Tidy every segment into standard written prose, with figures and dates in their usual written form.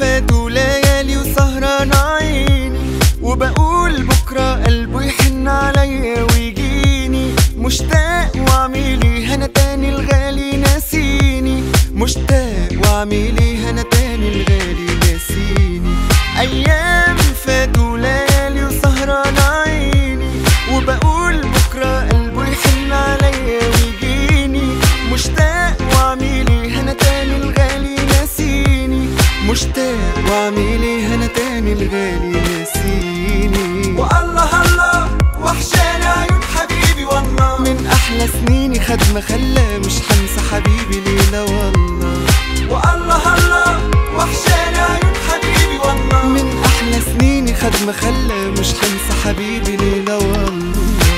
فاتوا ليالي وسهران عيني، وبقول بكرة قلبه يحن عليا ويجيني. مشتاق وعميلي هنا تاني الغالي ناسيني، مشتاق وعميلي هنا تاني الغالي ناسيني. أيام فاتوا ليالي وسهران عيني، وبقول بكرة قلبه يحن عليا ويجيني. مشتاق وعميلي هنا تاني الغالي ناسيني، مشتاق وعميلي هنا تاني الغالي ناسيني. والله الله وحشاني عيون حبيبي والله، من أحلى سنيني خد ما خلى مش حنسى حبيبي ليلة والله. والله الله وحشاني عيون حبيبي والله، من أحلى سنيني خد ما خلى مش حنسى حبيبي ليلة والله.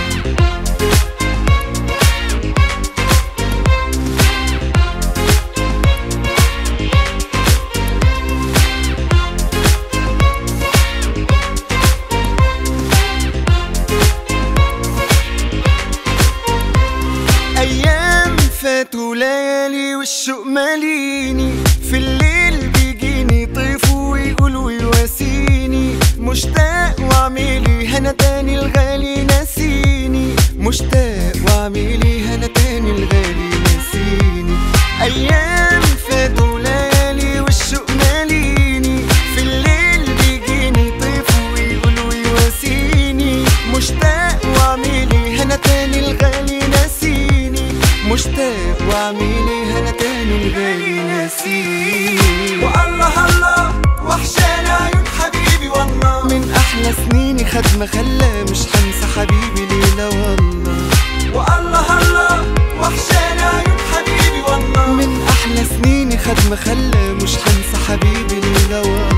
أيام فاتوا ليالي والشوق ماليني، في الليل بيجيني طيف ويقول ويواسيني. مشتاق وعميلي هنا تاني الغالي ناسيني، مشتاق وعميلي هنا تاني الغالي ناسيني. أيام فاتوا ليالي والشوق ماليني، في الليل بيجيني طيف ويقول ويواسيني. مشتاق وعميلي هنا تاني الغالي ناسيني، مشتاق وعميلي هنا تاني الغالي ناسيني. والله الله وحشاني عيون حبيبي والله، من أحلى سنيني خد ما خلى مش حنسى حبيبي ليلة والله. والله الله وحشاني عيون حبيبي والله، من أحلى سنيني خد ما خلى مش حنسى حبيبي ليلة والله.